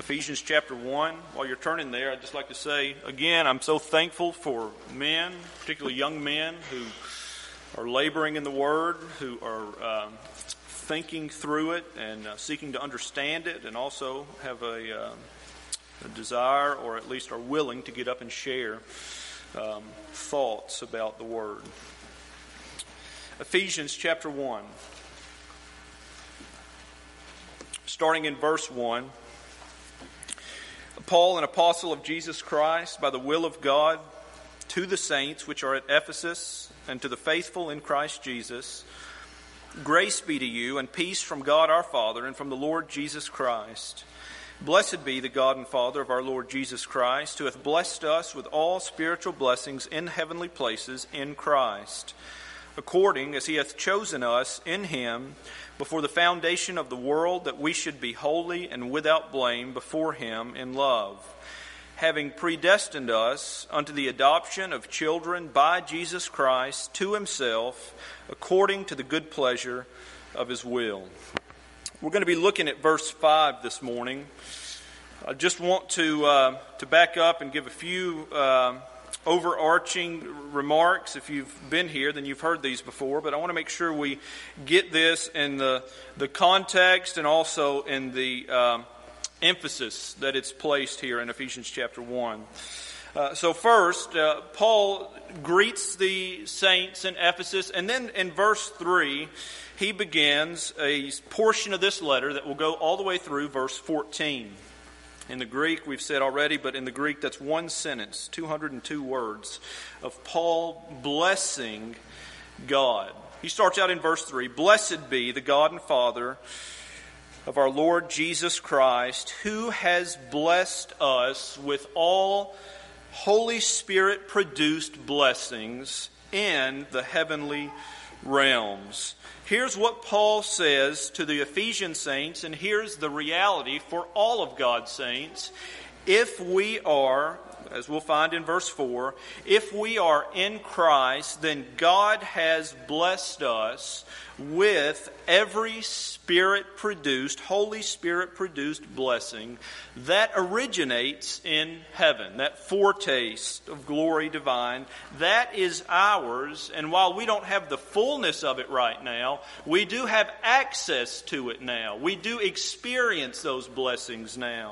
Ephesians chapter 1. While you're turning there, I'd just like to say, again, I'm so thankful for men, particularly young men, who are laboring in the Word, who are thinking through it and seeking to understand it, and also have a desire, or at least are willing to get up and share thoughts about the Word. Ephesians chapter 1. Starting in verse 1. Paul, an apostle of Jesus Christ, by the will of God, to the saints which are at Ephesus, and to the faithful in Christ Jesus, grace be to you, and peace from God our Father, and from the Lord Jesus Christ. Blessed be the God and Father of our Lord Jesus Christ, who hath blessed us with all spiritual blessings in heavenly places in Christ, according as he hath chosen us in him before the foundation of the world, that we should be holy and without blame before him in love, having predestined us unto the adoption of children by Jesus Christ to himself, according to the good pleasure of his will. We're going to be looking at verse 5 this morning. I just want to back up and give a few overarching remarks. If you've been here, then you've heard these before, but I want to make sure we get this in the context and also in the emphasis that it's placed here in Ephesians chapter 1. So first, Paul greets the saints in Ephesus, and then in verse 3, he begins a portion of this letter that will go all the way through verse 14. In the Greek, we've said already, but in the Greek, that's one sentence, 202 words, of Paul blessing God. He starts out in verse 3, Blessed be the God and Father of our Lord Jesus Christ, who has blessed us with all Holy Spirit-produced blessings in the heavenly realms. Here's what Paul says to the Ephesian saints, and here's the reality for all of God's saints. If we are, as we'll find in verse 4, if we are in Christ, then God has blessed us with every Spirit-produced, Holy Spirit-produced blessing that originates in heaven, that foretaste of glory divine. That is ours, and while we don't have the fullness of it right now, we do have access to it now. We do experience those blessings now.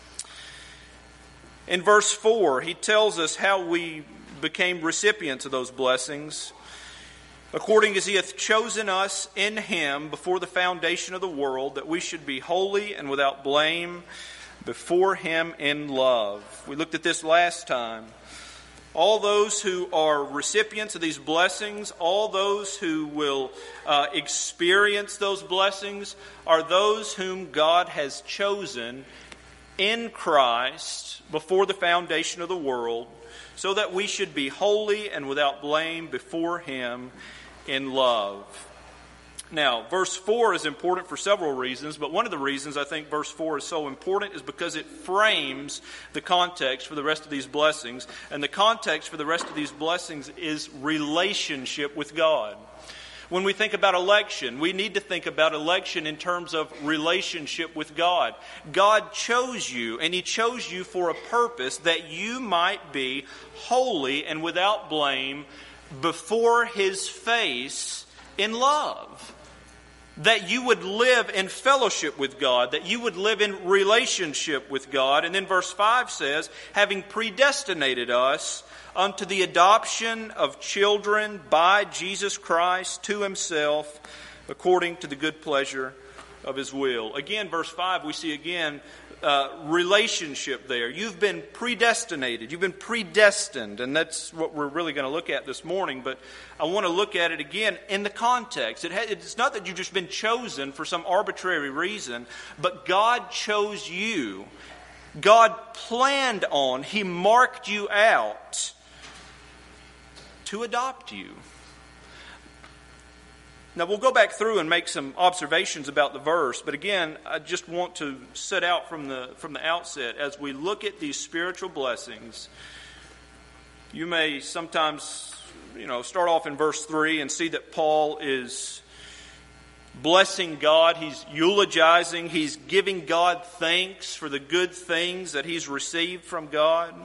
In verse 4, he tells us how we became recipients of those blessings. According as he hath chosen us in him before the foundation of the world, that we should be holy and without blame before him in love. We looked at this last time. All those who are recipients of these blessings, all those who will experience those blessings, are those whom God has chosen in Christ before the foundation of the world, so that we should be holy and without blame before him in love. Now, verse 4 is important for several reasons, but one of the reasons I think verse 4 is so important is because it frames the context for the rest of these blessings, and the context for the rest of these blessings is relationship with God. When we think about election, we need to think about election in terms of relationship with God. God chose you, and he chose you for a purpose, that you might be holy and without blame before his face in love. That you would live in fellowship with God, that you would live in relationship with God. And then verse 5 says, having predestinated us unto the adoption of children by Jesus Christ to himself, according to the good pleasure of his will. Again, verse 5, we see again relationship there. You've been predestinated. You've been predestined. And that's what we're really going to look at this morning. But I want to look at it again in the context. It's not that you've just been chosen for some arbitrary reason, but God chose you. God planned on, he marked you out to adopt you. Now, we'll go back through and make some observations about the verse, but again, I just want to set out from the outset, as we look at these spiritual blessings, you may sometimes, start off in verse 3 and see that Paul is blessing God. He's eulogizing. He's giving God thanks for the good things that he's received from God.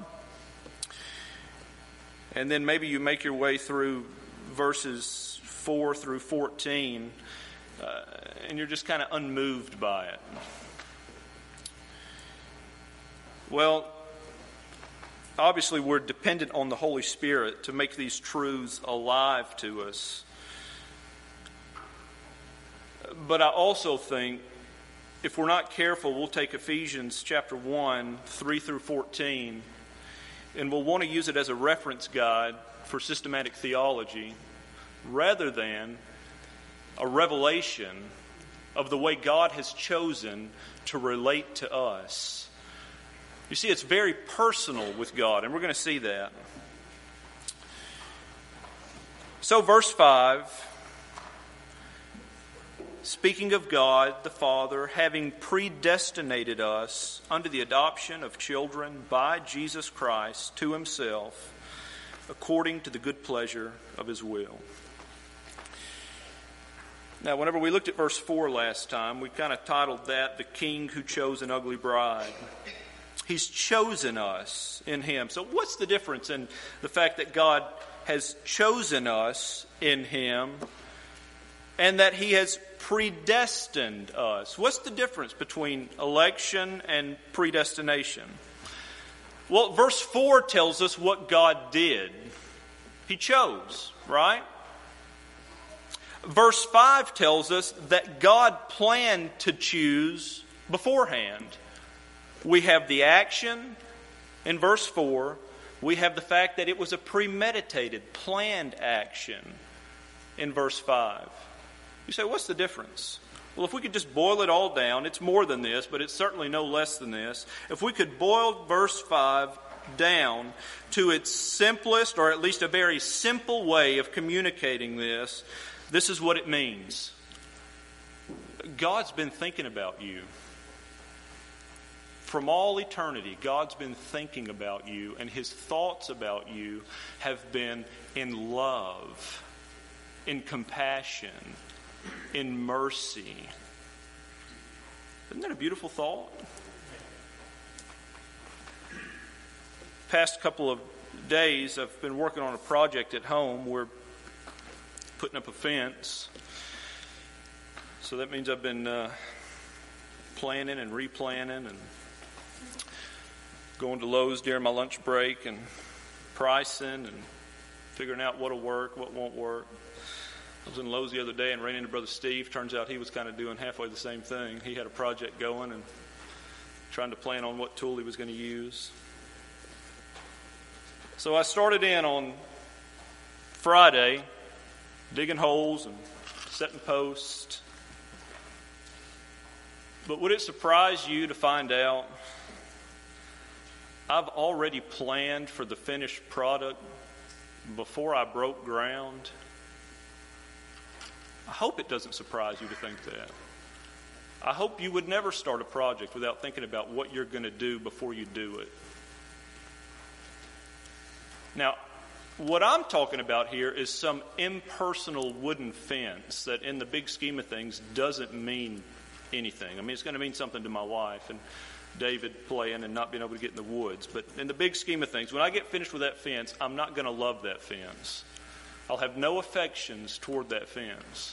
And then maybe you make your way through verses 4 through 14, and you're just kind of unmoved by it. Well, obviously we're dependent on the Holy Spirit to make these truths alive to us. But I also think if we're not careful, we'll take Ephesians chapter 1, 3 through 14, and we'll want to use it as a reference guide for systematic theology rather than a revelation of the way God has chosen to relate to us. You see, it's very personal with God, and we're going to see that. So verse 5, speaking of God the Father, having predestinated us unto the adoption of children by Jesus Christ to himself, according to the good pleasure of his will. Now, whenever we looked at verse 4 last time, we kind of titled that, The King Who Chose an Ugly Bride. He's chosen us in him. So what's the difference in the fact that God has chosen us in him and that he has predestined us? What's the difference between election and predestination? Well, verse 4 tells us what God did. He chose, right? Verse 5 tells us that God planned to choose beforehand. We have the action in verse 4. We have the fact that it was a premeditated, planned action in verse 5. You say, what's the difference? Well, if we could just boil it all down, it's more than this, but it's certainly no less than this. If we could boil verse 5 down to its simplest, or at least a very simple way of communicating this, this is what it means. God's been thinking about you. From all eternity, God's been thinking about you, and his thoughts about you have been in love, in compassion, in mercy. Isn't that a beautiful thought? Past couple of days, I've been working on a project at home. We're putting up a fence. So that means I've been planning and replanning and going to Lowe's during my lunch break and pricing and figuring out what'll work, what won't work. I was in Lowe's the other day and ran into Brother Steve. Turns out he was kind of doing halfway the same thing. He had a project going and trying to plan on what tool he was going to use. So I started in on Friday, digging holes and setting posts. But would it surprise you to find out I've already planned for the finished product before I broke ground? I hope it doesn't surprise you to think that. I hope you would never start a project without thinking about what you're going to do before you do it. Now, what I'm talking about here is some impersonal wooden fence that in the big scheme of things doesn't mean anything. I mean, it's going to mean something to my wife and David playing and not being able to get in the woods. But in the big scheme of things, when I get finished with that fence, I'm not going to love that fence. I'll have no affections toward that fence.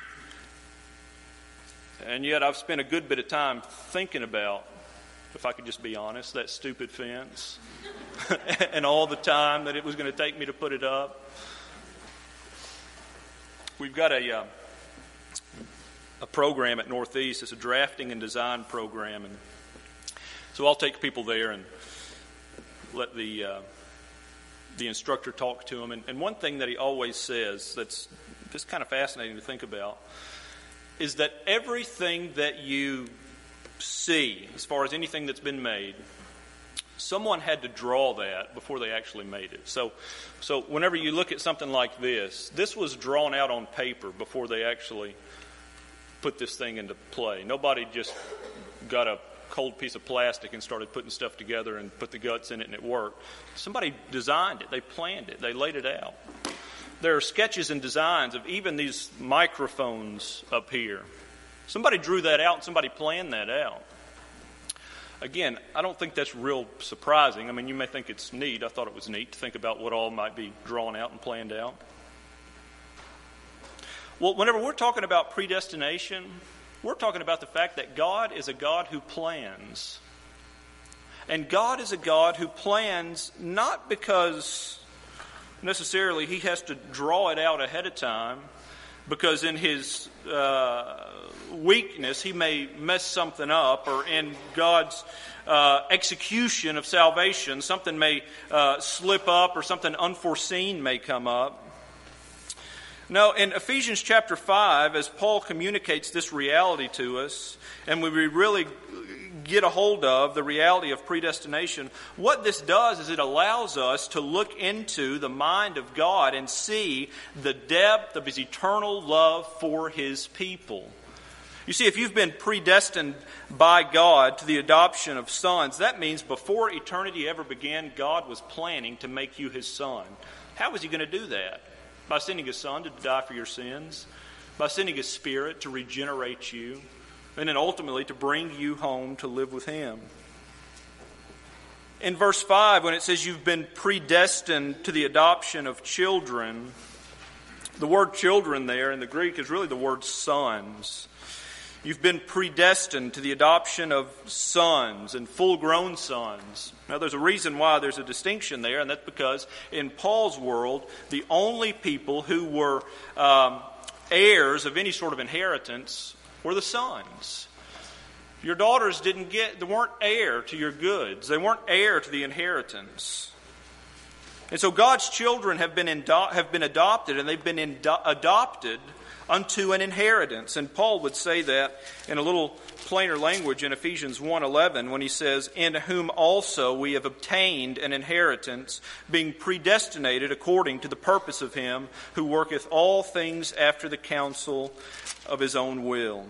And yet I've spent a good bit of time thinking about, if I could just be honest, that stupid fence and all the time that it was going to take me to put it up. We've got a program at Northeast. It's a drafting and design program, and so I'll take people there and let the instructor talk to them. And one thing that he always says that's just kind of fascinating to think about is that everything that you see, as far as anything that's been made, someone had to draw that before they actually made it. So whenever you look at something like this was drawn out on paper before they actually put this thing into play. Nobody just got a cold piece of plastic and started putting stuff together and put the guts in it and it worked. Somebody designed it. They planned it. They laid it out. there are sketches and designs of even these microphones up here. Somebody drew that out and somebody planned that out. Again, I don't think that's real surprising. I mean, you may think it's neat. I thought it was neat to think about what all might be drawn out and planned out. Well, whenever we're talking about predestination, we're talking about the fact that God is a God who plans. And God is a God who plans not because necessarily He has to draw it out ahead of time, because in His weakness He may mess something up, or in God's execution of salvation something may slip up, or something unforeseen may come up. No, in Ephesians chapter 5, as Paul communicates this reality to us, and we really get a hold of the reality of predestination, what this does is it allows us to look into the mind of God and see the depth of His eternal love for His people. You see, if you've been predestined by God to the adoption of sons, that means before eternity ever began, God was planning to make you His son. How was He going to do that? By sending His Son to die for your sins, by sending His Spirit to regenerate you, and then ultimately to bring you home to live with Him. In verse 5, when it says you've been predestined to the adoption of children, the word children there in the Greek is really the word sons. You've been predestined to the adoption of sons and full-grown sons. Now, there's a reason why there's a distinction there, and that's because in Paul's world, the only people who were heirs of any sort of inheritance were the sons. Your daughters they weren't heir to your goods. They weren't heir to the inheritance. And so God's children have been adopted, and they've been adopted unto an inheritance. And Paul would say that in a little plainer language in Ephesians 1:11 when he says, "In whom also we have obtained an inheritance, being predestinated according to the purpose of Him who worketh all things after the counsel of His own will."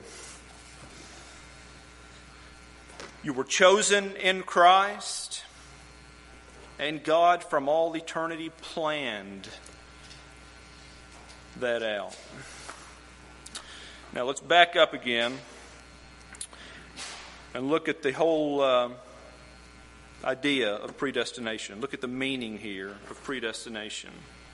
You were chosen in Christ, and God from all eternity planned that out. Now let's back up again and look at the whole idea of predestination. Look at the meaning here of predestination.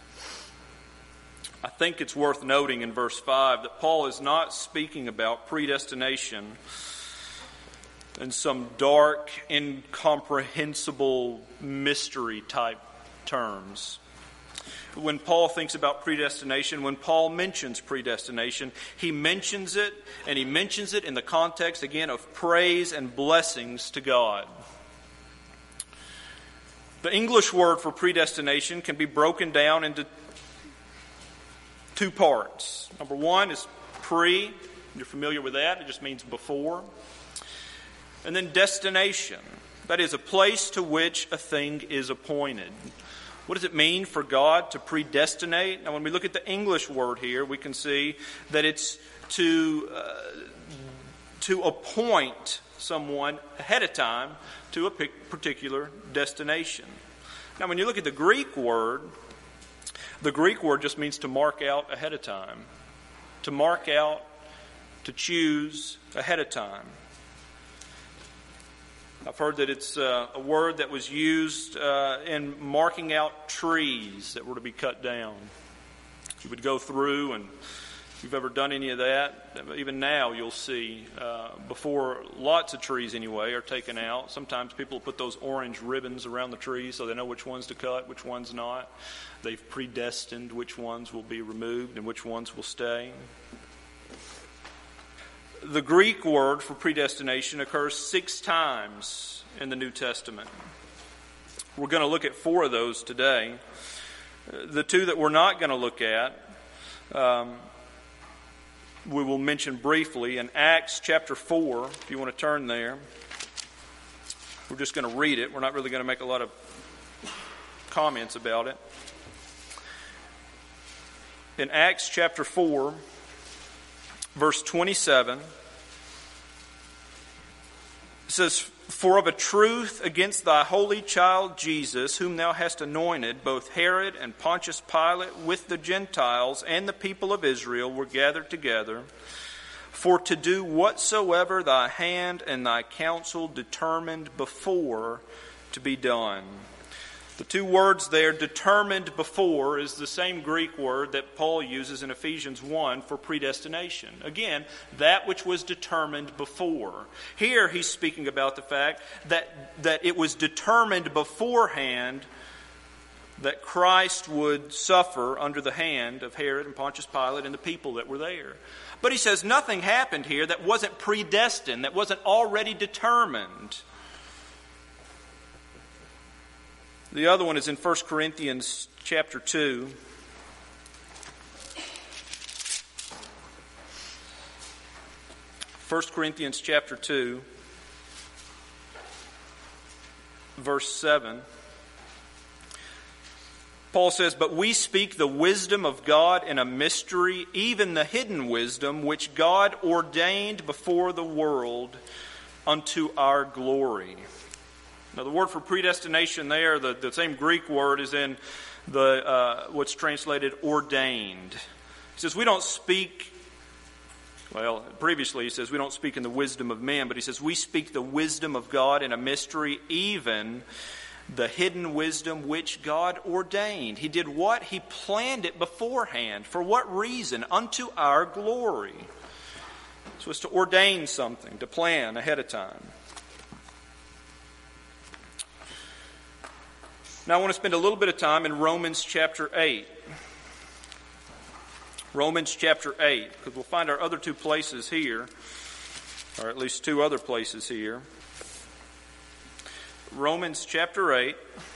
I think it's worth noting in verse 5 that Paul is not speaking about predestination in some dark, incomprehensible mystery type terms. When Paul thinks about predestination, when Paul mentions predestination, he mentions it, and he mentions it in the context, again, of praise and blessings to God. The English word for predestination can be broken down into two parts. Number one is pre. You're familiar with that. It just means before. And then destination. That is a place to which a thing is appointed. What does it mean for God to predestinate? Now, when we look at the English word here, we can see that it's to appoint someone ahead of time to a particular destination. Now, when you look at the Greek word just means to mark out ahead of time. To mark out, to choose ahead of time. I've heard that it's a word that was used in marking out trees that were to be cut down. You would go through, and if you've ever done any of that, even now you'll see, before lots of trees anyway are taken out, sometimes people put those orange ribbons around the trees so they know which ones to cut, which ones not. They've predestined which ones will be removed and which ones will stay. The Greek word for predestination occurs 6 times in the New Testament. We're going to look at 4 of those today. The 2 that we're not going to look at, we will mention briefly in Acts chapter 4, if you want to turn there. We're just going to read it. We're not really going to make a lot of comments about it. In Acts chapter 4, verse 27, it says, For of a truth against thy holy child Jesus, whom thou hast anointed, both Herod and Pontius Pilate with the Gentiles and the people of Israel were gathered together, for to do whatsoever thy hand and thy counsel determined before to be done. The two words there, determined before, is the same Greek word that Paul uses in Ephesians 1 for predestination. Again, that which was determined before. Here he's speaking about the fact that it was determined beforehand that Christ would suffer under the hand of Herod and Pontius Pilate and the people that were there. But he says nothing happened here that wasn't predestined, that wasn't already determined. The other one is in 1 Corinthians chapter 2. 1 Corinthians chapter 2, verse 7. Paul says, "But we speak the wisdom of God in a mystery, even the hidden wisdom, which God ordained before the world unto our glory." Now, the word for predestination there, the same Greek word, is in what's translated ordained. He says we don't speak, well, previously he says we don't speak in the wisdom of men, but he says we speak the wisdom of God in a mystery, even the hidden wisdom which God ordained. He did what? He planned it beforehand. For what reason? Unto our glory. So it's to ordain something, to plan ahead of time. Now I want to spend a little bit of time in Romans chapter 8. Romans chapter 8, because we'll find our other two places here, or at least two other places here. Romans chapter 8,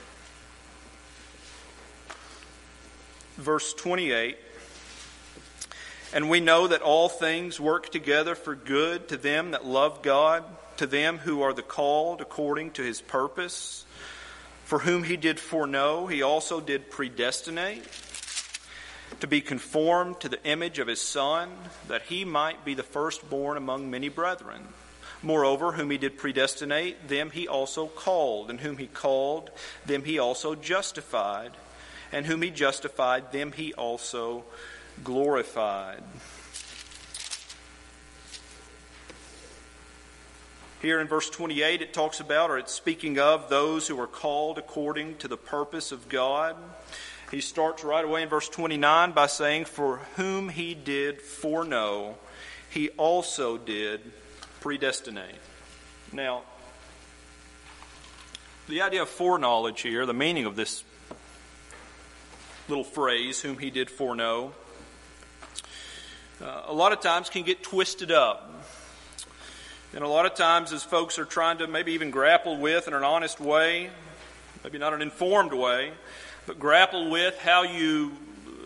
verse 28. "And we know that all things work together for good to them that love God, to them who are the called according to His purpose. For whom He did foreknow, He also did predestinate, to be conformed to the image of His Son, that He might be the firstborn among many brethren. Moreover, whom He did predestinate, them He also called, and whom He called, them He also justified, and whom He justified, them He also glorified." Here in verse 28 it talks about, or it's speaking of, those who are called according to the purpose of God. He starts right away in verse 29 by saying, "For whom He did foreknow, He also did predestinate." Now, the idea of foreknowledge here, the meaning of this little phrase, "whom He did foreknow," a lot of times can get twisted up. And a lot of times as folks are trying to maybe even grapple with in an honest way, maybe not an informed way, but grapple with how you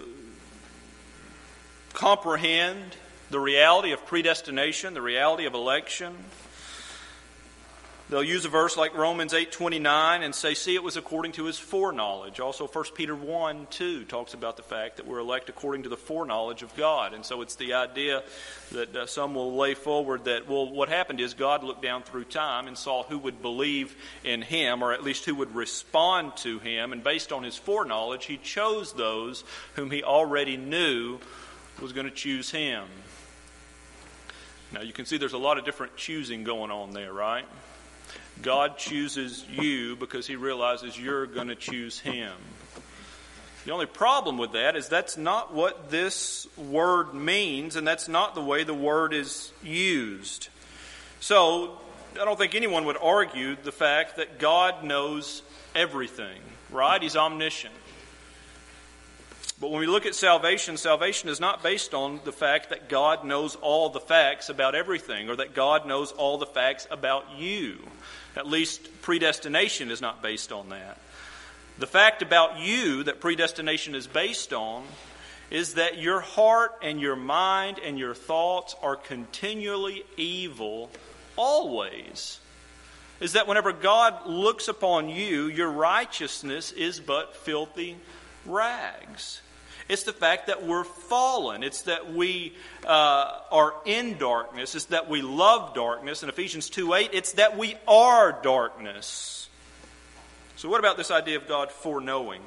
comprehend the reality of predestination, the reality of election, they'll use a verse like Romans 8:29 and say, see, it was according to His foreknowledge. Also 1 Peter 1:2 talks about the fact that we're elect according to the foreknowledge of God. And so it's the idea that some will lay forward that, well, what happened is God looked down through time and saw who would believe in Him, or at least who would respond to Him. And based on His foreknowledge, He chose those whom He already knew was going to choose Him. Now you can see there's a lot of different choosing going on there, right? God chooses you because He realizes you're going to choose Him. The only problem with that is that's not what this word means, and that's not the way the word is used. So, I don't think anyone would argue the fact that God knows everything, right? He's omniscient. But when we look at salvation, salvation is not based on the fact that God knows all the facts about everything, or that God knows all the facts about you. At least predestination is not based on that. The fact about you that predestination is based on is that your heart and your mind and your thoughts are continually evil always. Is that whenever God looks upon you, your righteousness is but filthy rags. It's the fact that we're fallen. It's that we are in darkness. It's that we love darkness. In Ephesians 2:8, it's that we are darkness. So what about this idea of God foreknowing?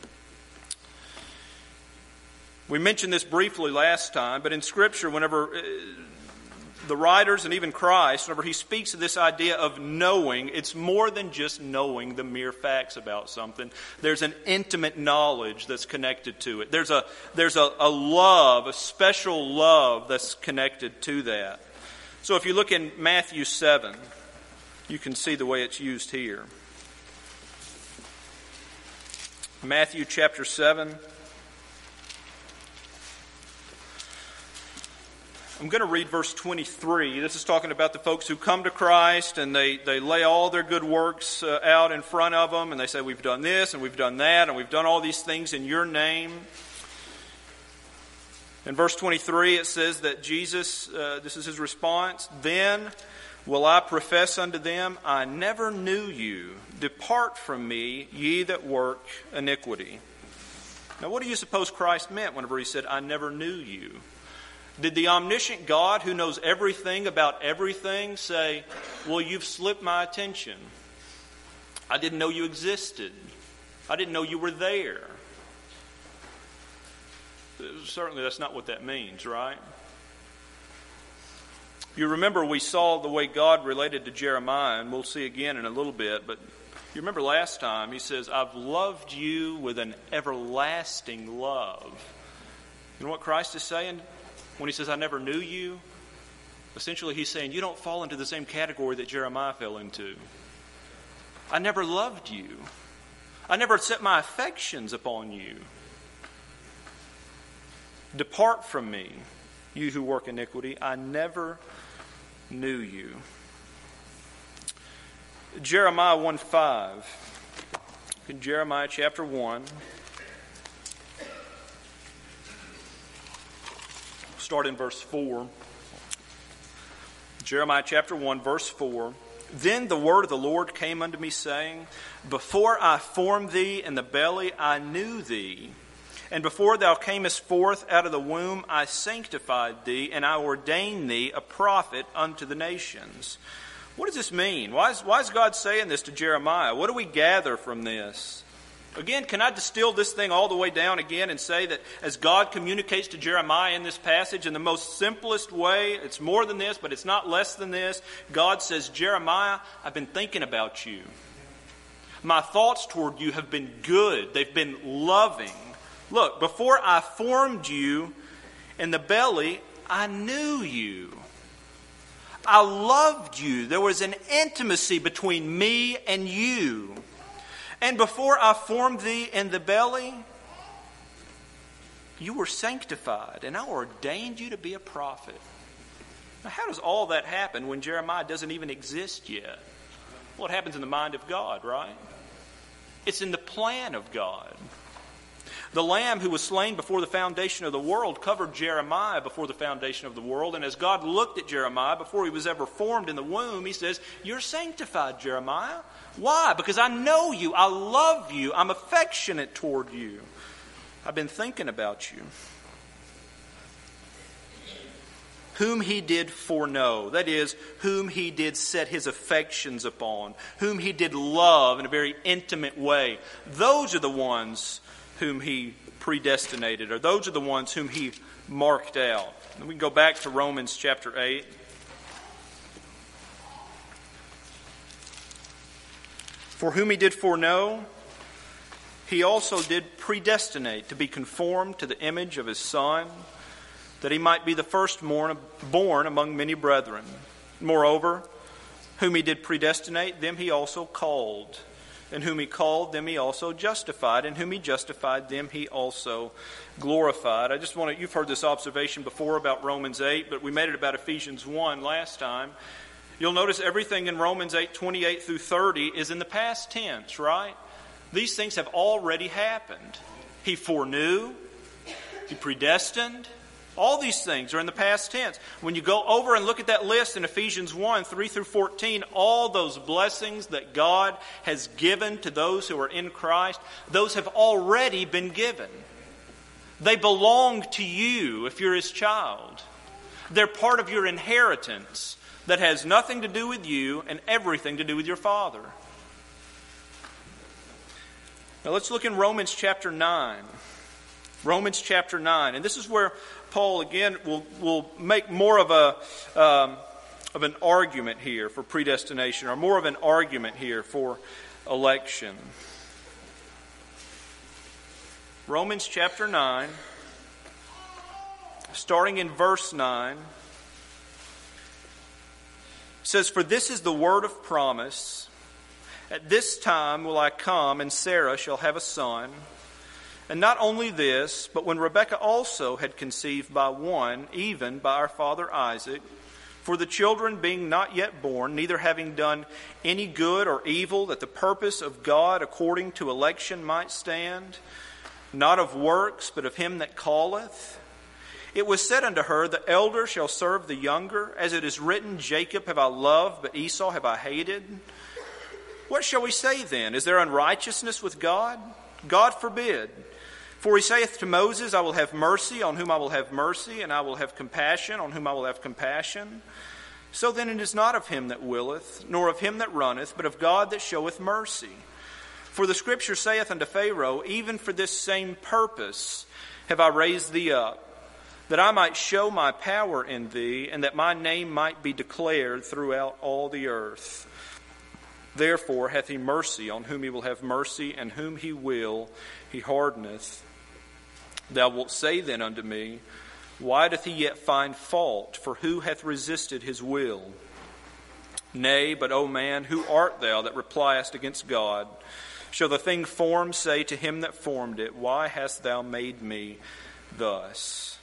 We mentioned this briefly last time, but in Scripture, whenever the writers and even Christ, whenever he speaks of this idea of knowing, it's more than just knowing the mere facts about something. There's an intimate knowledge that's connected to it. There's a love, a special love that's connected to that. So if you look in Matthew 7, you can see the way it's used here. Matthew chapter 7. I'm going to read verse 23. This is talking about the folks who come to Christ and they lay all their good works out in front of them, and they say, we've done this and we've done that and we've done all these things in your name. In verse 23 it says that Jesus, this is his response, then will I profess unto them, I never knew you. Depart from me, ye that work iniquity. Now what do you suppose Christ meant whenever he said, I never knew you? Did the omniscient God who knows everything about everything say, well, you've slipped my attention. I didn't know you existed. I didn't know you were there. Certainly that's not what that means, right? You remember we saw the way God related to Jeremiah, and we'll see again in a little bit, but you remember last time he says, I've loved you with an everlasting love. You know what Christ is saying? When he says, I never knew you, essentially he's saying, you don't fall into the same category that Jeremiah fell into. I never loved you. I never set my affections upon you. Depart from me, you who work iniquity. I never knew you. Jeremiah 1:5. In Jeremiah chapter 1. Start in verse 4. Jeremiah chapter 1, verse 4. Then the word of the Lord came unto me, saying, Before I formed thee in the belly, I knew thee. And before thou camest forth out of the womb, I sanctified thee, and I ordained thee a prophet unto the nations. What does this mean? Why is God saying this to Jeremiah? What do we gather from this? Again, can I distill this thing all the way down again and say that as God communicates to Jeremiah in this passage in the most simplest way, it's more than this, but it's not less than this. God says, Jeremiah, I've been thinking about you. My thoughts toward you have been good. They've been loving. Look, before I formed you in the belly, I knew you. I loved you. There was an intimacy between me and you. And before I formed thee in the belly, you were sanctified, and I ordained you to be a prophet. Now, how does all that happen when Jeremiah doesn't even exist yet? Well, it happens in the mind of God, right? It's in the plan of God. The Lamb who was slain before the foundation of the world covered Jeremiah before the foundation of the world. And as God looked at Jeremiah before he was ever formed in the womb, he says, you're sanctified, Jeremiah. Why? Because I know you. I love you. I'm affectionate toward you. I've been thinking about you. Whom he did foreknow, that is, whom he did set his affections upon, whom he did love in a very intimate way. Those are the ones whom he predestinated, or those are the ones whom he marked out. And we can go back to Romans chapter 8. For whom he did foreknow, he also did predestinate to be conformed to the image of his Son, that he might be the firstborn among many brethren. Moreover, whom he did predestinate, them he also called. And whom he called, them he also justified. And whom he justified, them he also glorified. You've heard this observation before about Romans 8, but we made it about Ephesians 1 last time. You'll notice everything in Romans 8, 28 through 30 is in the past tense, right? These things have already happened. He foreknew, he predestined. All these things are in the past tense. When you go over and look at that list in Ephesians 1, 3 through 14, all those blessings that God has given to those who are in Christ, those have already been given. They belong to you if you're his child. They're part of your inheritance that has nothing to do with you and everything to do with your Father. Now let's look in Romans chapter 9. Romans chapter 9. And this is where Paul, again, will make more of an argument here for predestination, or more of an argument here for election. Romans chapter 9, starting in verse 9, says, "For this is the word of promise. At this time will I come, and Sarah shall have a son. And not only this, but when Rebekah also had conceived by one, even by our father Isaac, for the children being not yet born, neither having done any good or evil, that the purpose of God according to election might stand, not of works, but of him that calleth. It was said unto her, the elder shall serve the younger. As it is written, Jacob have I loved, but Esau have I hated. What shall we say then? Is there unrighteousness with God? God forbid. For he saith to Moses, I will have mercy on whom I will have mercy, and I will have compassion on whom I will have compassion. So then it is not of him that willeth, nor of him that runneth, but of God that showeth mercy. For the Scripture saith unto Pharaoh, even for this same purpose have I raised thee up, that I might show my power in thee, and that my name might be declared throughout all the earth. Therefore hath he mercy on whom he will have mercy, and whom he will he hardeneth. Thou wilt say then unto me, why doth he yet find fault? For who hath resisted his will? Nay, but, O man, who art thou that repliest against God? Shall the thing formed say to him that formed it, why hast thou made me thus?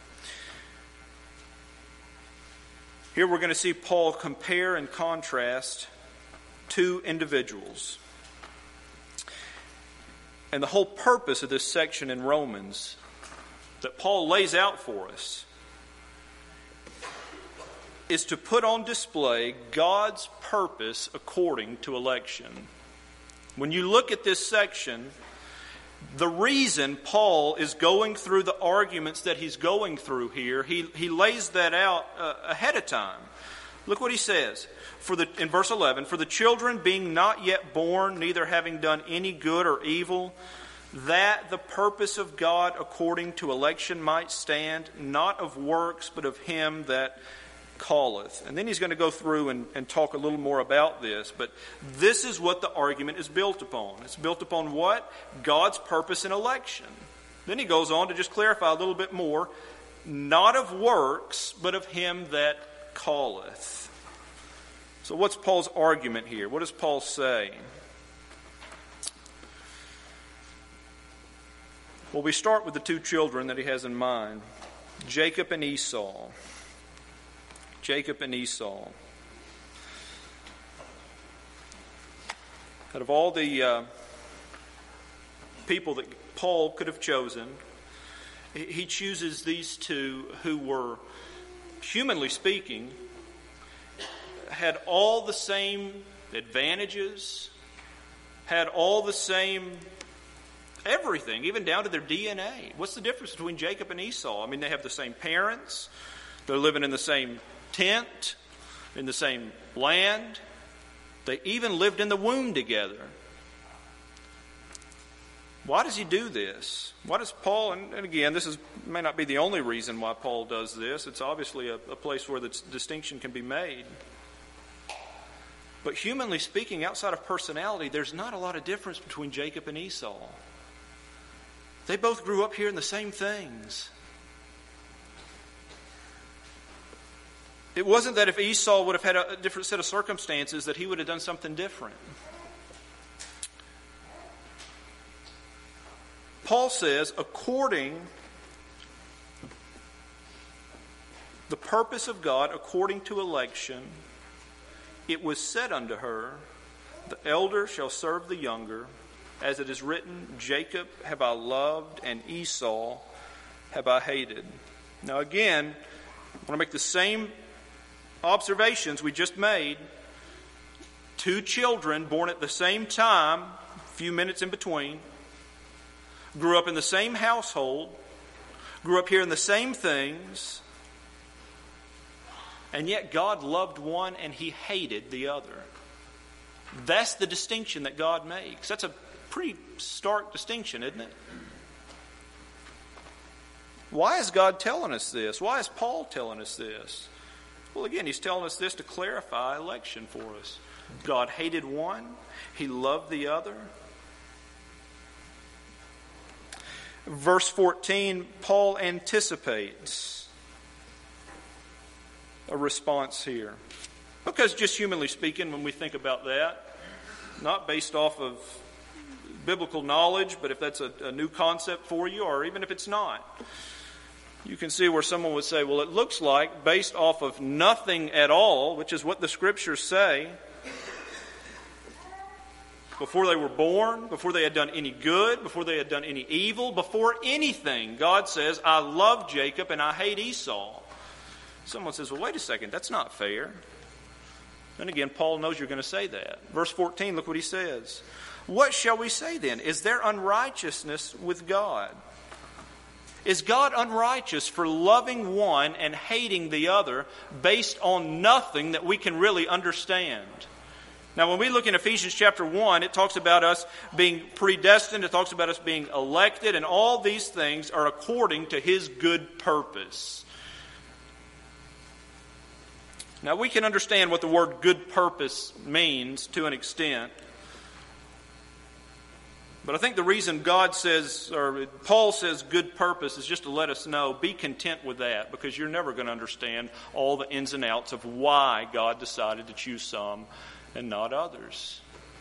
Here we're going to see Paul compare and contrast two individuals. And the whole purpose of this section in Romans that Paul lays out for us is to put on display God's purpose according to election. When you look at this section, the reason Paul is going through the arguments that he's going through here, he lays that out ahead of time. Look what he says. In verse 11, for the children being not yet born, neither having done any good or evil, that the purpose of God according to election might stand, not of works, but of him that calleth. And then he's going to go through and talk a little more about this. But this is what the argument is built upon. It's built upon what? God's purpose in election. Then he goes on to just clarify a little bit more. Not of works, but of him that calleth. So what's Paul's argument here? What does Paul say? Well, we start with the two children that he has in mind, Jacob and Esau. Jacob and Esau. Out of all the people that Paul could have chosen, he chooses these two who were, humanly speaking, had all the same advantages, had all the same everything, even down to their DNA. What's the difference between Jacob and Esau? I mean, they have the same parents. They're living in the same tent, in the same land. They even lived in the womb together. Why does he do this? Why does Paul, and again, this may not be the only reason why Paul does this. It's obviously a place where the distinction can be made. But humanly speaking, outside of personality, there's not a lot of difference between Jacob and Esau. They both grew up hearing the same things. It wasn't that if Esau would have had a different set of circumstances that he would have done something different. Paul says, according the purpose of God, according to election, it was said unto her, the elder shall serve the younger. As it is written, Jacob have I loved, and Esau have I hated. Now again, I want to make the same observations we just made. Two children born at the same time, a few minutes in between, grew up in the same household, grew up hearing the same things, and yet God loved one and He hated the other. That's the distinction that God makes. That's a pretty stark distinction, isn't it? Why is God telling us this? Why is Paul telling us this? Well, again, he's telling us this to clarify election for us. God hated one, He loved the other. Verse 14, Paul anticipates a response here. Because just humanly speaking, when we think about that, not based off of biblical knowledge, but if that's a new concept for you, or even if it's not, you can see where someone would say, well, it looks like, based off of nothing at all, which is what the Scriptures say, before they were born, before they had done any good, before they had done any evil, before anything, God says, I love Jacob and I hate Esau. Someone says, well, wait a second, that's not fair. And again, Paul knows you're going to say that. Verse 14, look what he says. What shall we say then? Is there unrighteousness with God? Is God unrighteous for loving one and hating the other based on nothing that we can really understand? Now, when we look in Ephesians chapter 1, it talks about us being predestined, it talks about us being elected, and all these things are according to His good purpose. Now, we can understand what the word good purpose means to an extent. But I think the reason God says, or Paul says good purpose is just to let us know, be content with that, because you're never going to understand all the ins and outs of why God decided to choose some and not others.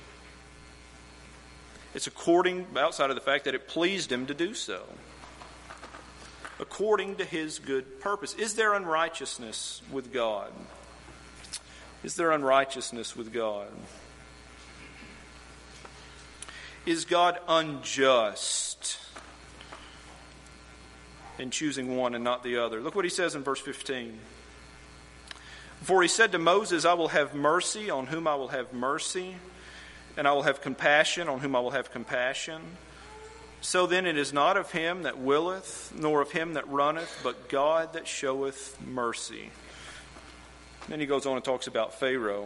It's according, outside of the fact that it pleased Him to do so, according to His good purpose. Is there unrighteousness with God? Is there unrighteousness with God? Is God unjust in choosing one and not the other? Look what He says in verse 15. For He said to Moses, I will have mercy on whom I will have mercy, and I will have compassion on whom I will have compassion. So then it is not of him that willeth, nor of him that runneth, but God that showeth mercy. Then he goes on and talks about Pharaoh.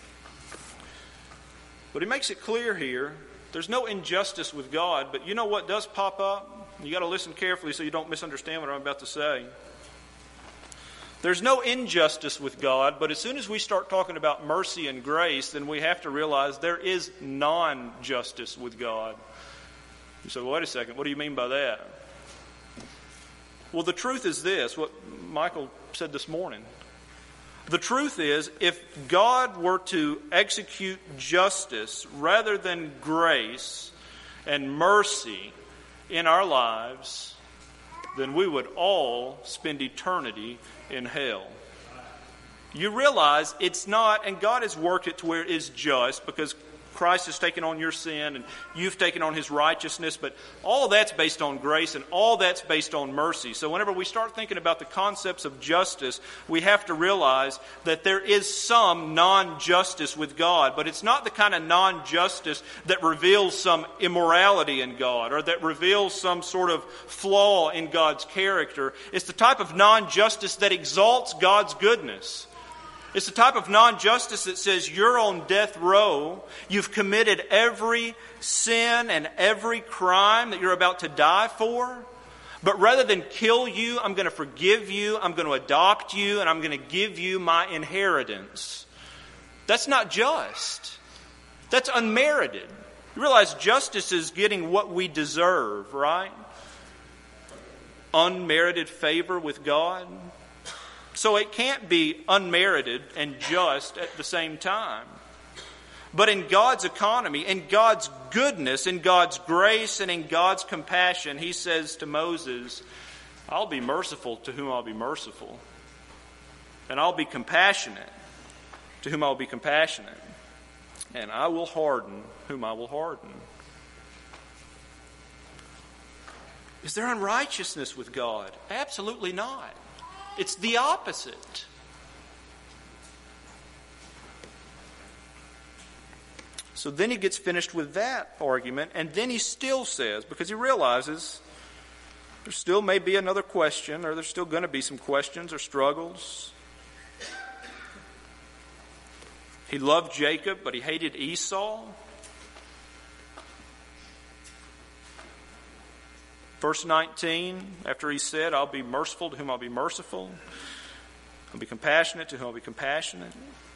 But he makes it clear here, there's no injustice with God, but you know what does pop up? You got to listen carefully so you don't misunderstand what I'm about to say. There's no injustice with God, but as soon as we start talking about mercy and grace, then we have to realize there is non-justice with God. You say, well, wait a second, what do you mean by that? Well, the truth is this, what Michael said this morning. The truth is, if God were to execute justice rather than grace and mercy in our lives, then we would all spend eternity in hell. You realize it's not, and God has worked it to where it is just, because Christ has taken on your sin and you've taken on His righteousness, but all that's based on grace and all that's based on mercy. So whenever we start thinking about the concepts of justice, we have to realize that there is some non-justice with God, but it's not the kind of non-justice that reveals some immorality in God or that reveals some sort of flaw in God's character. It's the type of non-justice that exalts God's goodness. It's the type of non-justice that says you're on death row, you've committed every sin and every crime that you're about to die for, but rather than kill you, I'm going to forgive you, I'm going to adopt you, and I'm going to give you my inheritance. That's not just. That's unmerited. You realize justice is getting what we deserve, right? Unmerited favor with God. So it can't be unmerited and just at the same time. But in God's economy, in God's goodness, in God's grace, and in God's compassion, He says to Moses, I'll be merciful to whom I'll be merciful. And I'll be compassionate to whom I'll be compassionate. And I will harden whom I will harden. Is there unrighteousness with God? Absolutely not. It's the opposite. So then he gets finished with that argument, and then he still says, because he realizes There still may be another question, or there's still going to be some questions or struggles. He loved Jacob, but he hated Esau. Verse 19, after he said, I'll be merciful to whom I'll be merciful. I'll be compassionate to whom I'll be compassionate.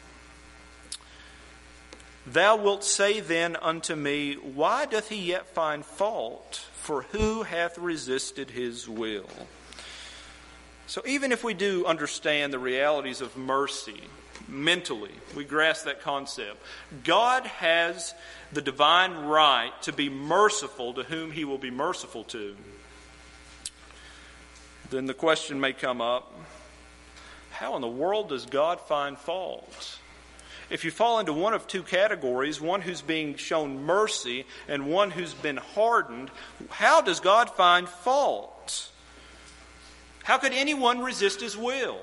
Thou wilt say then unto me, why doth he yet find fault? For who hath resisted his will? So even if we do understand the realities of mercy, mentally, we grasp that concept. God has the divine right to be merciful to whom he will be merciful to. Then the question may come up, how in the world does God find fault? If you fall into one of two categories, one who's being shown mercy and one who's been hardened, how does God find fault? How could anyone resist his will?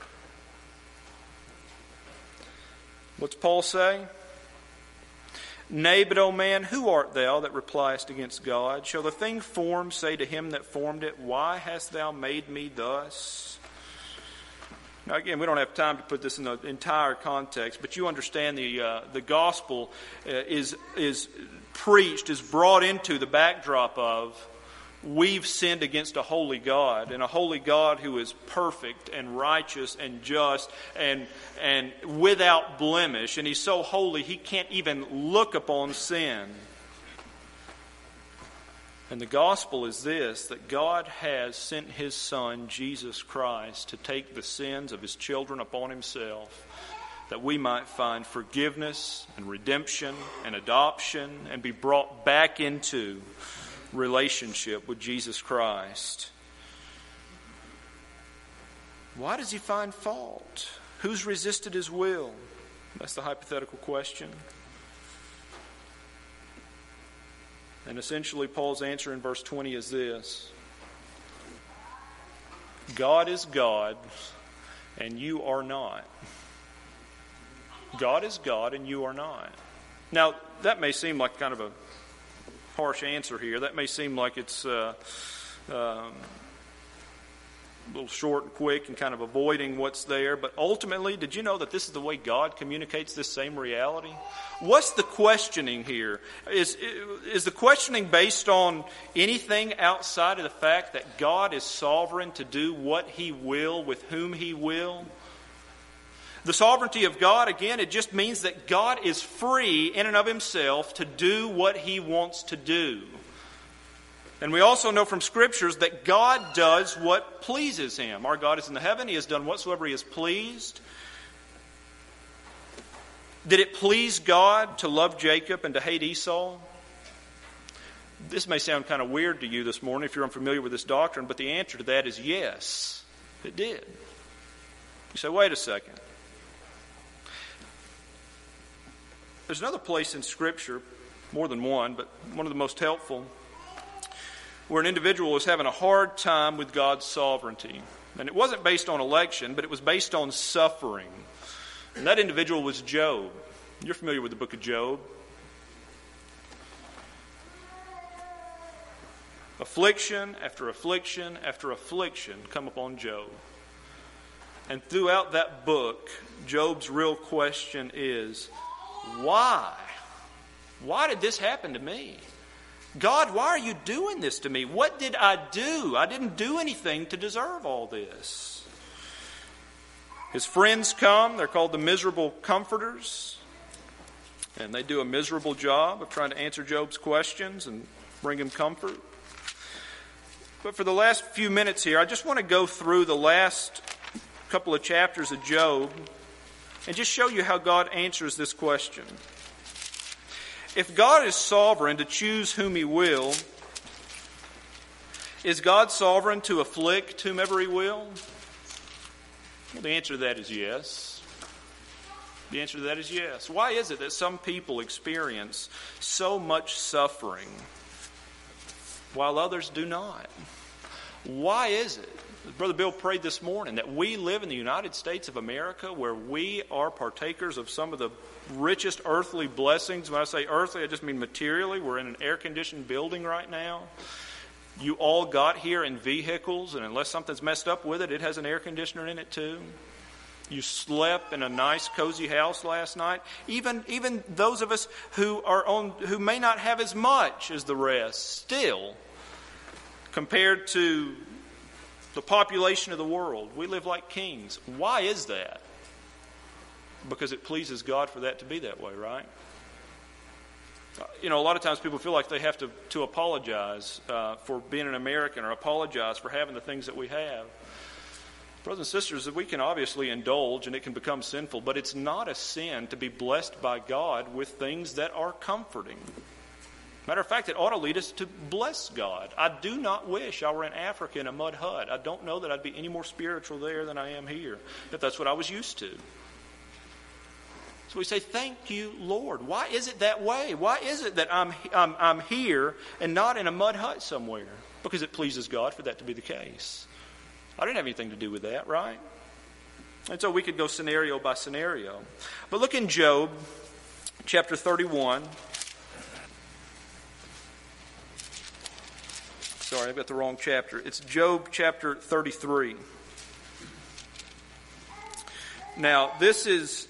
What's Paul say? Nay, but, O man, who art thou that repliest against God? Shall the thing formed say to him that formed it, why hast thou made me thus? Now, again, we don't have time to put this in the entire context, but you understand the gospel is preached, is brought into the backdrop of we've sinned against a holy God, and a holy God who is perfect and righteous and just and without blemish, and he's so holy he can't even look upon sin. And the gospel is this, that God has sent his Son, Jesus Christ, to take the sins of his children upon himself, that we might find forgiveness and redemption and adoption and be brought back into relationship with Jesus Christ. Why does he find fault? Who's resisted his will? That's the hypothetical question. And essentially, Paul's answer in verse 20 is this. God is God, and you are not. God is God, and you are not. Now, that may seem like kind of a harsh answer here. That may seem like it's a little short and quick and kind of avoiding what's there. But ultimately, did you know that this is the way God communicates this same reality? What's the questioning here? Is the questioning based on anything outside of the fact that God is sovereign to do what he will with whom he will? The sovereignty of God, again, it just means that God is free in and of himself to do what he wants to do. And we also know from Scriptures that God does what pleases him. Our God is in the heaven. He has done whatsoever he is pleased. Did it please God to love Jacob and to hate Esau? This may sound kind of weird to you this morning if you're unfamiliar with this doctrine, but the answer to that is yes, it did. You say, wait a second. There's another place in Scripture, more than one, but one of the most helpful, where an individual was having a hard time with God's sovereignty. And it wasn't based on election, but it was based on suffering. And that individual was Job. You're familiar with the book of Job. Affliction after affliction after affliction come upon Job. And throughout that book, Job's real question is, why? Why did this happen to me? God, why are you doing this to me? What did I do? I didn't do anything to deserve all this. His friends come. They're called the miserable comforters. And they do a miserable job of trying to answer Job's questions and bring him comfort. But for the last few minutes here, I just want to go through the last couple of chapters of Job and just show you how God answers this question. If God is sovereign to choose whom he will, is God sovereign to afflict whomever he will? Well, the answer to that is yes. The answer to that is yes. Why is it that some people experience so much suffering while others do not? Why is it? Brother Bill prayed this morning that we live in the United States of America where we are partakers of some of the richest earthly blessings. When I say earthly, I just mean materially. We're in an air-conditioned building right now. You all got here in vehicles, and unless something's messed up with it, it has an air conditioner in it too. You slept in a nice, cozy house last night. Even those of us who may not have as much as the rest, still, compared to the population of the world, we live like kings. Why is that? Because it pleases God for that to be that way, right? A lot of times people feel like they have to apologize for being an American, or apologize for having the things that we have. Brothers and sisters, we can obviously indulge and it can become sinful, but it's not a sin to be blessed by God with things that are comforting. Matter of fact, it ought to lead us to bless God. I do not wish I were in Africa in a mud hut. I don't know that I'd be any more spiritual there than I am here, if that's what I was used to. So we say, thank you, Lord. Why is it that way? Why is it that I'm here and not in a mud hut somewhere? Because it pleases God for that to be the case. I didn't have anything to do with that, right? And so we could go scenario by scenario. But look in Job chapter 31. Sorry, I've got the wrong chapter. It's Job chapter 33. Now, this is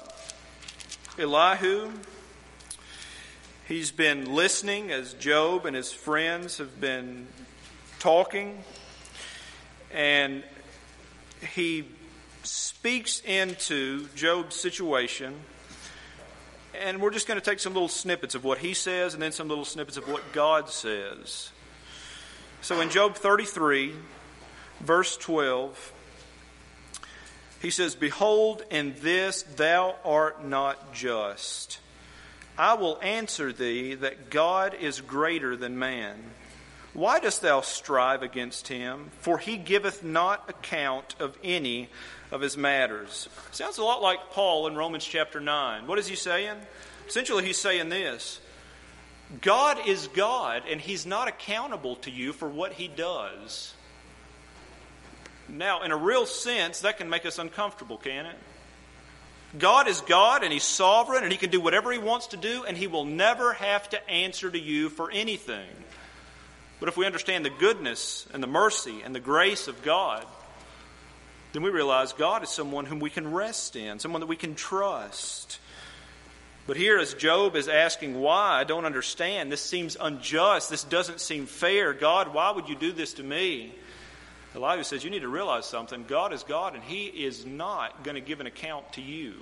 Elihu. He's been listening as Job and his friends have been talking. And he speaks into Job's situation. And we're just going to take some little snippets of what he says and then some little snippets of what God says. So in Job 33, verse 12, he says, "Behold, in this thou art not just. I will answer thee that God is greater than man. Why dost thou strive against him? For he giveth not account of any of his matters." Sounds a lot like Paul in Romans chapter 9. What is he saying? Essentially, he's saying this. God is God, and he's not accountable to you for what he does. Now, in a real sense, that can make us uncomfortable, can it? God is God, and he's sovereign, and he can do whatever he wants to do, and he will never have to answer to you for anything. But if we understand the goodness and the mercy and the grace of God, then we realize God is someone whom we can rest in, someone that we can trust. But here, as Job is asking why, I don't understand. This seems unjust. This doesn't seem fair. God, why would you do this to me? Elihu says, you need to realize something. God is God, and he is not going to give an account to you.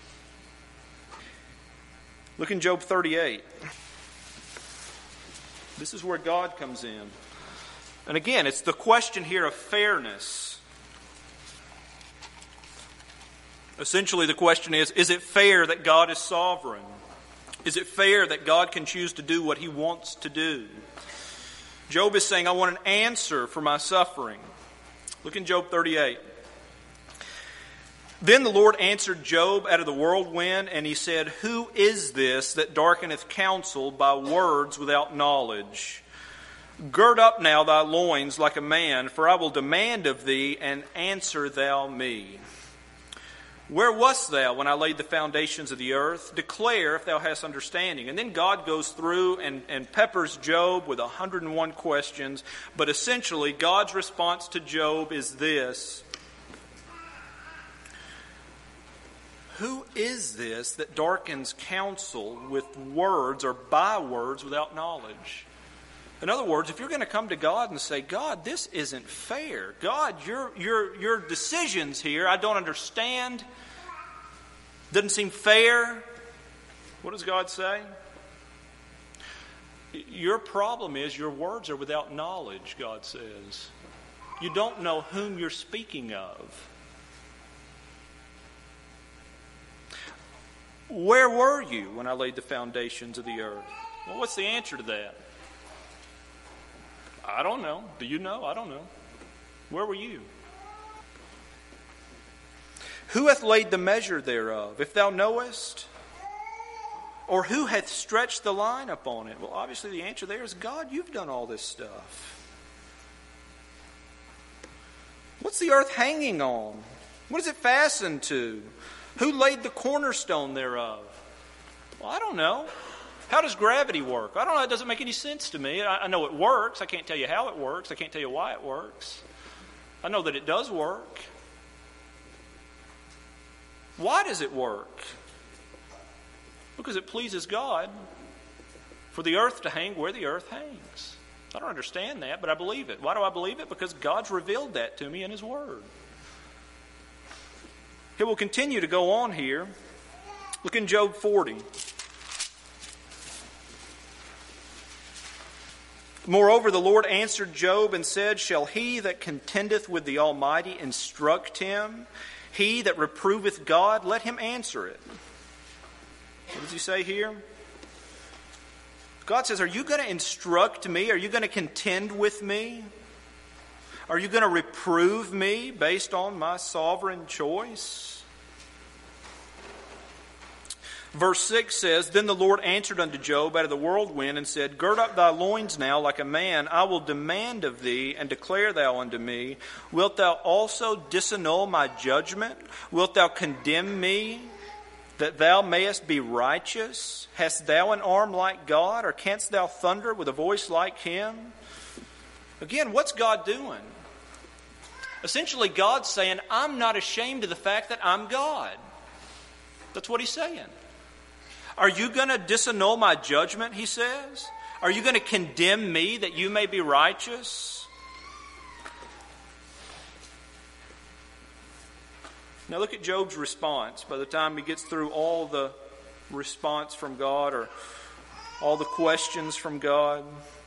Look in Job 38. This is where God comes in. And again, it's the question here of fairness. Essentially, the question is it fair that God is sovereign? Is it fair that God can choose to do what he wants to do? Job is saying, I want an answer for my suffering. Look in Job 38. Then the Lord answered Job out of the whirlwind, and he said, Who is this that darkeneth counsel by words without knowledge? Gird up now thy loins like a man, for I will demand of thee, and answer thou me. Where wast thou when I laid the foundations of the earth? Declare if thou hast understanding. And then God goes through and peppers Job with 101 questions. But essentially, God's response to Job is this. Who is this that darkens counsel with words or by words without knowledge? In other words, if you're going to come to God and say, God, this isn't fair. God, your decisions here, I don't understand. Doesn't seem fair. What does God say? Your problem is your words are without knowledge, God says. You don't know whom you're speaking of. Where were you when I laid the foundations of the earth? Well, what's the answer to that? I don't know. Do you know? I don't know. Where were you? Who hath laid the measure thereof, if thou knowest? Or who hath stretched the line upon it? Well, obviously the answer there is God, you've done all this stuff. What's the earth hanging on? What is it fastened to? Who laid the cornerstone thereof? Well, I don't know. How does gravity work? I don't know. It doesn't make any sense to me. I know it works. I can't tell you how it works. I can't tell you why it works. I know that it does work. Why does it work? Because it pleases God for the earth to hang where the earth hangs. I don't understand that, but I believe it. Why do I believe it? Because God's revealed that to me in His Word. It will continue to go on here. Look in Job 40. Moreover, the Lord answered Job and said, Shall he that contendeth with the Almighty instruct him? He that reproveth God, let him answer it. What does he say here? God says, are you going to instruct me? Are you going to contend with me? Are you going to reprove me based on my sovereign choice? Verse 6 says, Then the Lord answered unto Job out of the whirlwind and said, Gird up thy loins now like a man. I will demand of thee, and declare thou unto me. Wilt thou also disannul my judgment? Wilt thou condemn me, that thou mayest be righteous? Hast thou an arm like God, or canst thou thunder with a voice like Him? Again, what's God doing? Essentially, God's saying, I'm not ashamed of the fact that I'm God. That's what He's saying. Are you going to disannul my judgment, He says? Are you going to condemn me that you may be righteous? Now look at Job's response. By the time he gets through all the response from God or all the questions from God.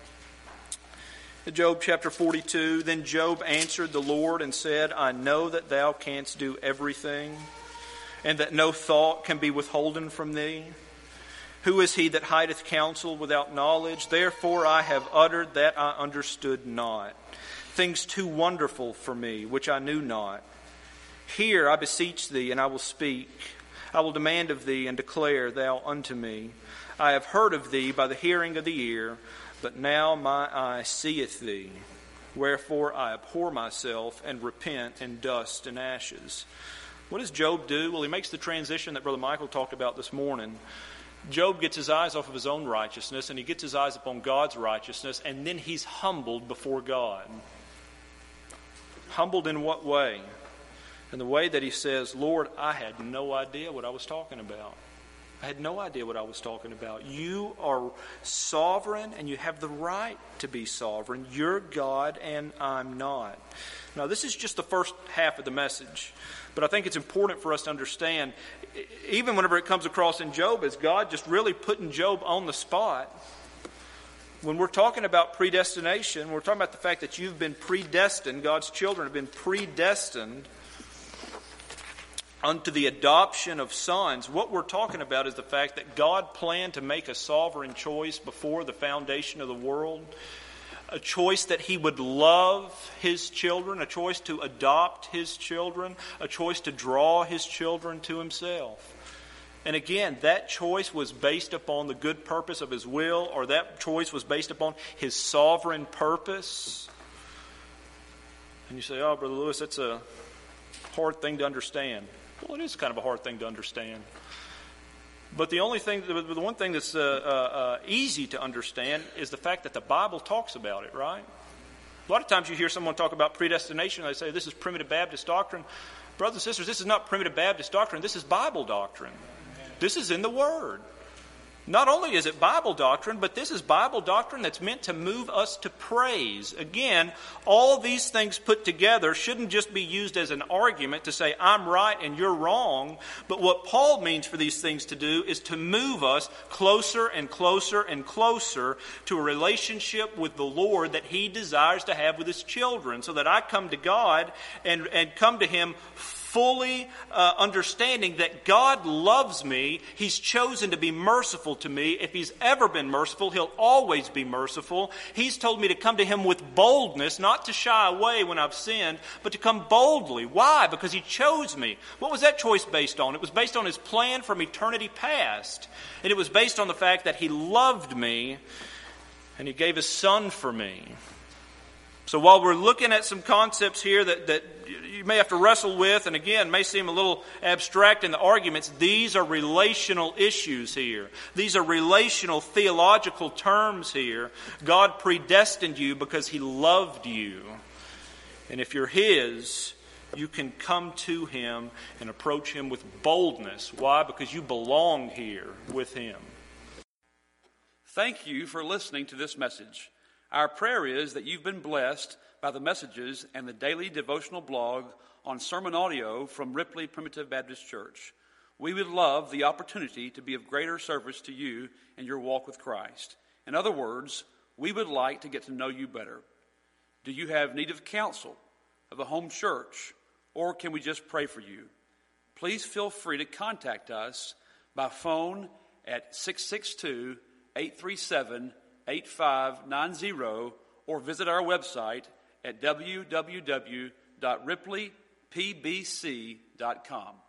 In Job chapter 42, Then Job answered the Lord and said, I know that thou canst do everything, and that no thought can be withholden from thee. Who is he that hideth counsel without knowledge? Therefore I have uttered that I understood not, things too wonderful for me, which I knew not. Hear, I beseech thee, and I will speak. I will demand of thee, and declare thou unto me. I have heard of thee by the hearing of the ear, but now my eye seeth thee. Wherefore I abhor myself, and repent in dust and ashes. What does Job do? Well, he makes the transition that Brother Michael talked about this morning. Job gets his eyes off of his own righteousness, and he gets his eyes upon God's righteousness, and then he's humbled before God. Humbled in what way? In the way that he says, Lord, I had no idea what I was talking about. I had no idea what I was talking about. You are sovereign, and you have the right to be sovereign. You're God, and I'm not. Now, this is just the first half of the message. But I think it's important for us to understand, even whenever it comes across in Job, as God just really putting Job on the spot. When we're talking about predestination, we're talking about the fact that you've been predestined, God's children have been predestined unto the adoption of sons. What we're talking about is the fact that God planned to make a sovereign choice before the foundation of the world. A choice that He would love His children, a choice to adopt His children, a choice to draw His children to Himself. And again, that choice was based upon the good purpose of His will, or that choice was based upon His sovereign purpose. And you say, oh, Brother Lewis, that's a hard thing to understand. Well, it is kind of a hard thing to understand. But the one thing that's easy to understand is the fact that the Bible talks about it, right? A lot of times you hear someone talk about predestination, and they say, this is primitive Baptist doctrine. Brothers and sisters, this is not primitive Baptist doctrine. This is Bible doctrine. This is in the Word. Not only is it Bible doctrine, but this is Bible doctrine that's meant to move us to praise. Again, all these things put together shouldn't just be used as an argument to say, I'm right and you're wrong. But what Paul means for these things to do is to move us closer and closer and closer to a relationship with the Lord that He desires to have with His children, so that I come to God and come to Him fully understanding that God loves me. He's chosen to be merciful to me. If He's ever been merciful, He'll always be merciful. He's told me to come to Him with boldness, not to shy away when I've sinned, but to come boldly. Why? Because He chose me. What was that choice based on? It was based on His plan from eternity past. And it was based on the fact that He loved me and He gave His Son for me. So while we're looking at some concepts here that you may have to wrestle with, and again, may seem a little abstract in the arguments. These are relational issues here. These are relational theological terms here. God predestined you because He loved you. And if you're His, you can come to Him and approach Him with boldness. Why? Because you belong here with Him. Thank you for listening to this message. Our prayer is that you've been blessed by the messages and the daily devotional blog on sermon audio from Ripley Primitive Baptist Church. We would love the opportunity to be of greater service to you in your walk with Christ. In other words, we would like to get to know you better. Do you have need of counsel, of a home church, or can we just pray for you? Please feel free to contact us by phone at 662-837-8590 or visit our website at www.ripleypbc.com.